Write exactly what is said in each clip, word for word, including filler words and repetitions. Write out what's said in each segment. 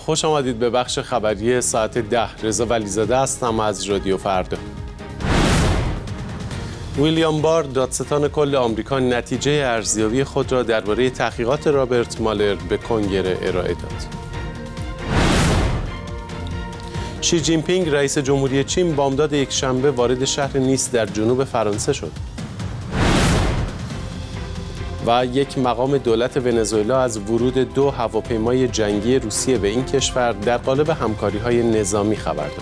خوش آمدید به بخش خبری ساعت ده. رضا ولیزاده هستم از رادیو فردا. ویلیام بار، دادستان کل آمریکا، نتیجه ارزیابی خود را درباره تحقیقات رابرت مالر به کنگره ارائه داد. شی جین پینگ، رئیس جمهوری چین، بامداد یکشنبه وارد شهر نیس در جنوب فرانسه شد. و یک مقام دولت ونزوئلا از ورود دو هواپیمای جنگی روسیه به این کشور در قالب همکاری‌های نظامی خبر داد.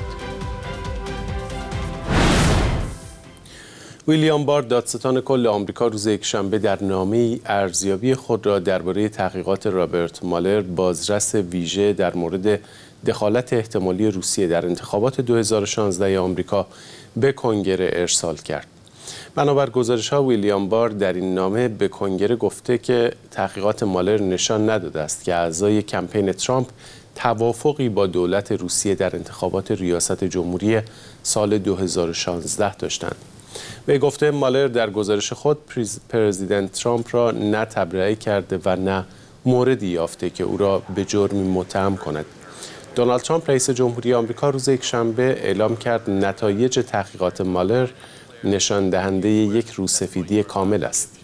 ویلیام بار، دادستان کل آمریکا، روز یکشنبه در نامه‌ای ارزیابی خود را درباره تحقیقات رابرت مالر، بازرس ویژه در مورد دخالت احتمالی روسیه در انتخابات دو هزار و شانزده آمریکا، به کنگره ارسال کرد. بنابر گزارش‌ها، ویلیام بار در این نامه به کنگره گفته که تحقیقات مالر نشان نداده است که اعضای کمپین ترامپ توافقی با دولت روسیه در انتخابات ریاست جمهوری سال دو هزار و شانزده داشتند. به گفته مالر در گزارش خود پرزیدنت ترامپ را نه تبرئه کرده و نه موردی یافته که او را به جرمی متهم کند. دونالد ترامپ، رئیس جمهوری آمریکا، روز یکشنبه اعلام کرد نتایج تحقیقات مالر نشان دهنده یک روسفیدی کامل است.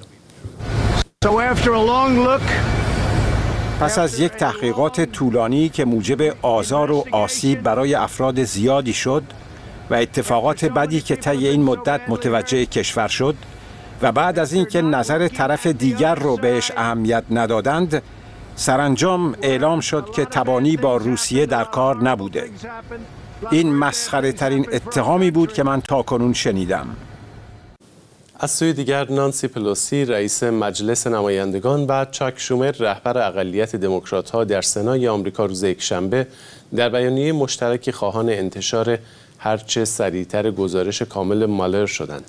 پس از یک تحقیقات طولانی که موجب آزار و آسیب برای افراد زیادی شد و اتفاقات بدی که طی این مدت متوجه کشور شد و بعد از اینکه نظر طرف دیگر رو بهش اهمیت ندادند، سرانجام اعلام شد که تبانی با روسیه در کار نبوده. این مسخره ترین اتهامی بود که من تاکنون شنیدم. از سوی دیگر، نانسی پلوسی، رئیس مجلس نمایندگان، و چاک شومر، رهبر اقلیت دموکرات‌ها در سنای آمریکا، روز یکشنبه در بیانیه مشترکی خواهان انتشار هرچه سریعتر گزارش کامل مالر شدند.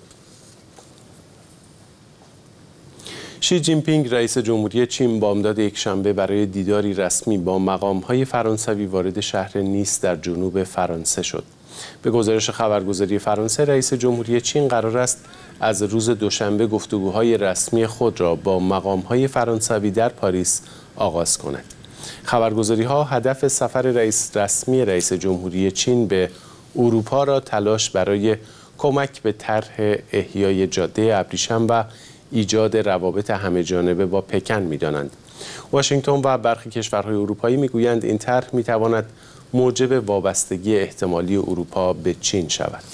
شی جین پینگ، رئیس جمهوری چین، بامداد یکشنبه برای دیداری رسمی با مقام‌های فرانسوی وارد شهر نیس در جنوب فرانسه شد. به گزارش خبرگزاری فرانسه، رئیس جمهوری چین قرار است از روز دوشنبه گفتگوهای رسمی خود را با مقام‌های فرانسوی در پاریس آغاز کند. خبرگزاری‌ها هدف سفر رئیس رسمی رئیس جمهوری چین به اروپا را تلاش برای کمک به طرح احیای جاده ابریشم و ایجاد روابط همه‌جانبه با پکن می‌دانند. واشنگتن و برخی کشورهای اروپایی می‌گویند این طرح می‌تواند موجب وابستگی احتمالی اروپا به چین شود.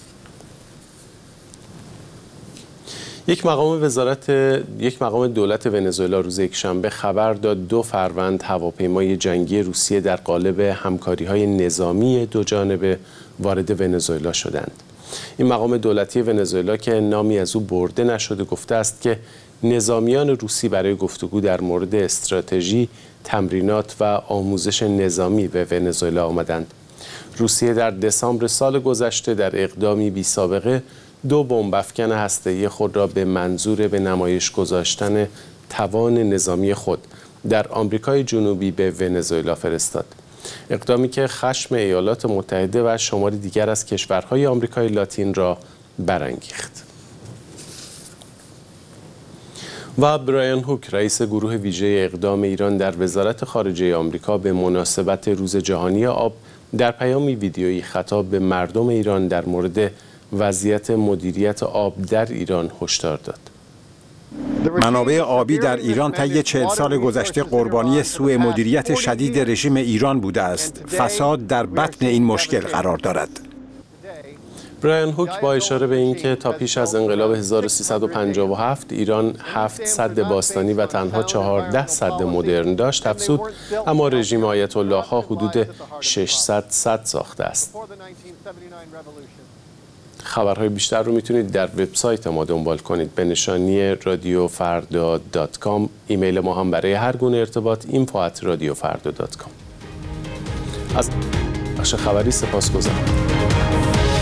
یک مقام وزارت یک مقام دولت ونزوئلا روز یکشنبه خبر داد دو فروند هواپیمای جنگی روسیه در قالب همکاری‌های نظامی دو جانبه وارد ونزوئلا شدند. این مقام دولتی ونزوئلا که نامی از او برده نشده گفته است که نظامیان روسی برای گفتگو در مورد استراتژی، تمرینات و آموزش نظامی به ونزوئلا آمدند. روسیه در دسامبر سال گذشته در اقدامی بی سابقه دو بمب افکن هسته‌ای خود را به منظور به نمایش گذاشتن توان نظامی خود در آمریکای جنوبی به ونزوئلا فرستاد. اقدامی که خشم ایالات متحده و شماری دیگر از کشورهای آمریکای لاتین را برانگیخت. و برایان هوک، رئیس گروه ویژه اقدام ایران در وزارت خارجه آمریکا، به مناسبت روز جهانی آب در پیامی ویدیویی خطاب به مردم ایران در مورد وضعیت مدیریت آب در ایران هشدار داد. منابع آبی در ایران طی چهل سال گذشته قربانی سوء مدیریت شدید رژیم ایران بوده است. فساد در بطن این مشکل قرار دارد. برایان هوک با اشاره به اینکه تا پیش از انقلاب هزار و سیصد و پنجاه و هفت ایران هفت سد باستانی و تنها چهارده سد مدرن داشت افزود، اما رژیم آیت الله ها حدود ششصد سد ساخته است. خبرهای بیشتر رو میتونید در وبسایت ما دنبال کنید به نشانی رادیو فردا دات کام. ایمیل ما هم برای هر گونه ارتباط اینفو ات رادیو فردا دات کام. از بخش خبری سپاسگزارم.